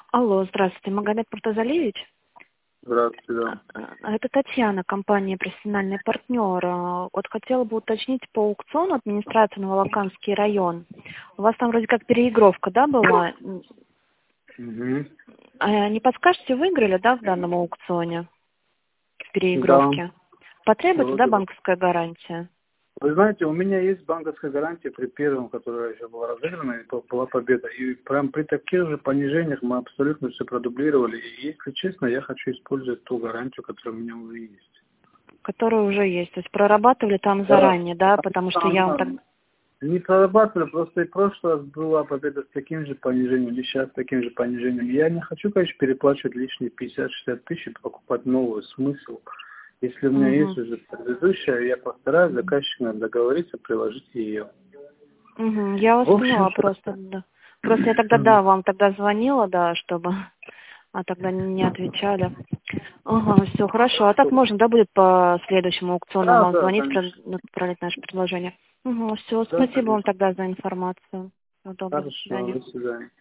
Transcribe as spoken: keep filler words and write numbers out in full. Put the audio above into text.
Алло, здравствуйте, Магомед Муртазалиевич? Здравствуйте, да. А, Это Татьяна, компания «Профессиональный партнер». А, Вот хотела бы уточнить по аукциону администрации Новолоканский район. У вас там вроде как переигровка, да, была? Угу. А не подскажете, выиграли, да, в данном аукционе, в Да. переигровке? Потребуется, да, Вроде бы. банковская гарантия? Вы знаете, у меня есть банковская гарантия при первом, которая еще была разыграна, и по- была победа. И прям при таких же понижениях мы абсолютно все продублировали. И, если честно, я хочу использовать ту гарантию, которая у меня уже есть. Которая уже есть. То есть прорабатывали там Да. заранее, да, потому что я вам так... Там не прорабатывали, просто и в прошлый раз была победа с таким же понижением, и сейчас с таким же понижением. Я не хочу, конечно, переплачивать лишние пятьдесят-шестьдесят тысяч и покупать новую. Смысл? Если у меня есть Угу. уже предыдущая, я постараюсь заказчикам договориться, приложить ее. Угу. Я вас В общем, поняла просто, да. Просто я тогда, да, вам тогда звонила, да, чтобы... А тогда не отвечали. Ага, все, хорошо. А так можно, да, будет по следующему аукциону да, вам да, звонить, про- конечно. отправить наше предложение? Угу, все, Да, спасибо вам конечно. тогда за информацию. Всего доброго, до Хорошо, свидания. до свидания.